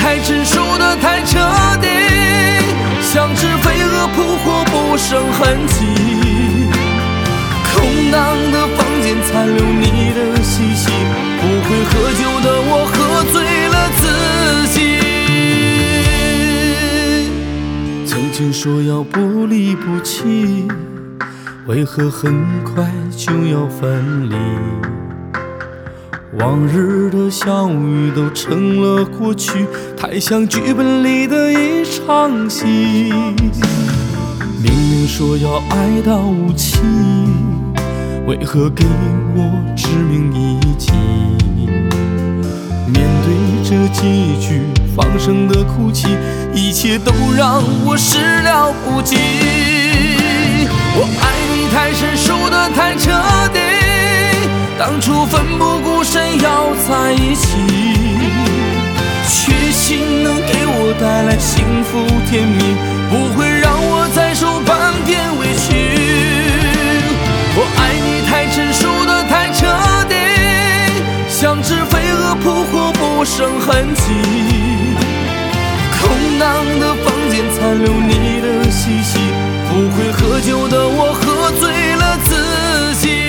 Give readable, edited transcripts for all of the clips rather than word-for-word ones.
太成熟的太彻底，像只飞蛾扑火不生痕迹。空荡的房间残留你的气息，不会喝酒的我喝醉了自己。曾经说要不离不弃，为何很快就要分离？往日的相遇都成了过去，太像剧本里的一场戏。明明说要爱到无期，为何给我致命一击？面对这几句放声的哭泣，一切都让我始料不及。我爱你太成熟的太彻底，当初奋不顾身要在一起，确信能给我带来幸福甜蜜，不会让我再受半点委屈。我爱你太成熟的太彻底，像只飞蛾扑火不生痕迹。空荡的房间残留你的气息，不会喝酒的我喝醉了自己。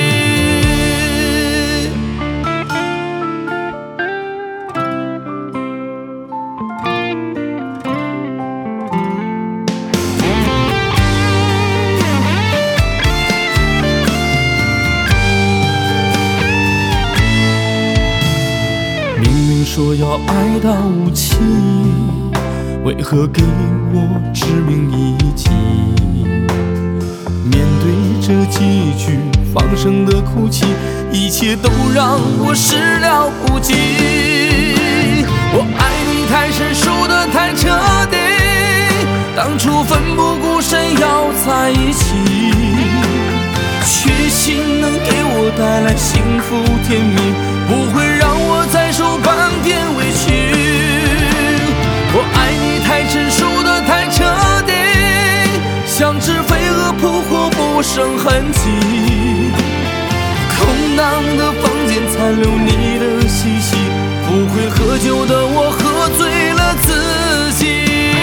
说要爱到无期，为何给我致命一击？面对这几句放声的哭泣，一切都让我始料不及。我爱你太成熟的太彻底，当初奋不顾身要在一起，确信能给我带来幸福甜蜜，不会让我再受半点委屈。我爱你太成熟的太彻底，像只飞蛾扑火不生痕迹。空荡的房间残留你的气息，不会喝酒的我喝醉了自己。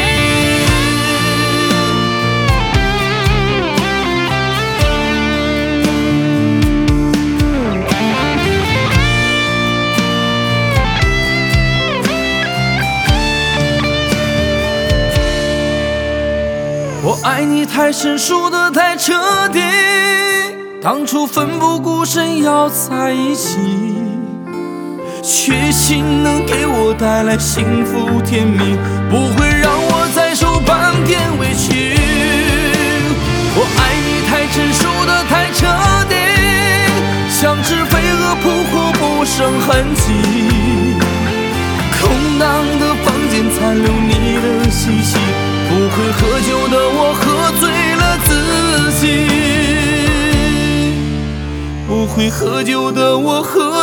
我爱你太成熟的太彻底，当初奋不顾身要在一起，确信能给我带来幸福甜蜜，不会让我再受半点委屈。我爱你太成熟的太彻底，像只飞蛾扑火不生痕迹。空荡的房间残留你的气息，不会喝酒的我喝醉了自己，不会喝酒的我喝